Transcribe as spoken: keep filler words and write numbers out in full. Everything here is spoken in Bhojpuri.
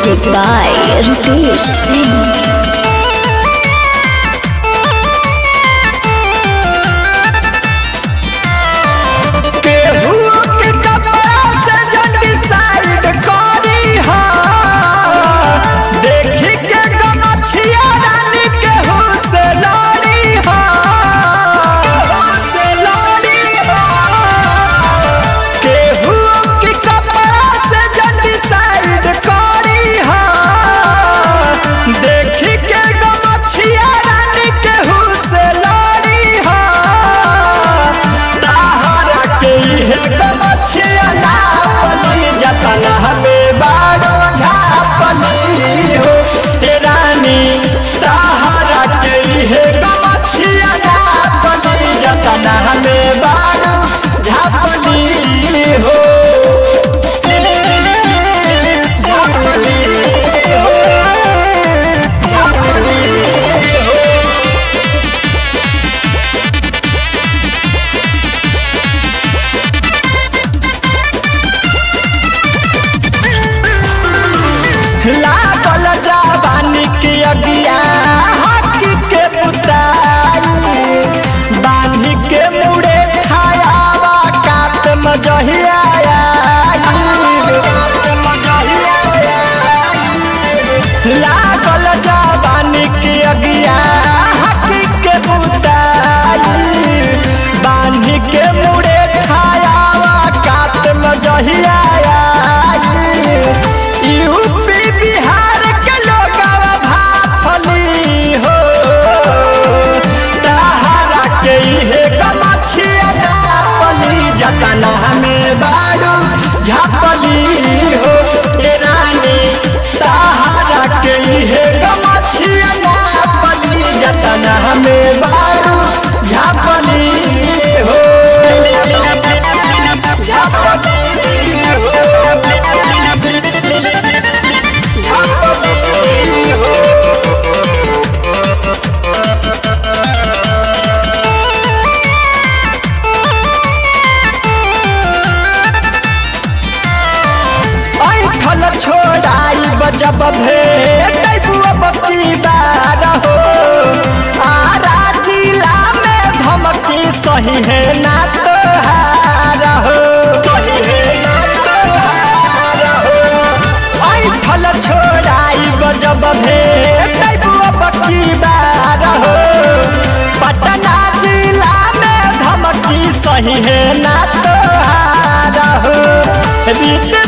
Music by Ritesh Singh. लागल जवानी के अगिया हकी के बुताई बांधी के मुड़े खायावा कात मजहिया लागल जवानी के अगिया हकी के बुताई बांधी के मुड़े खायावा कात मजहिया जना हमें बाड़ू झापली हो ए रानी ताहरा के हे गमछिया झापली जतना हमें बाड़ू झापली हो झापली हो झापली हो छोड़ाई बजब भेट बकी बार हो आरा जिला में धमकी सही है ना तोहार हो फल छोड़ाई बजब भेट बकी बार हो पटना जिला में धमकी सही है ना तोहार हो।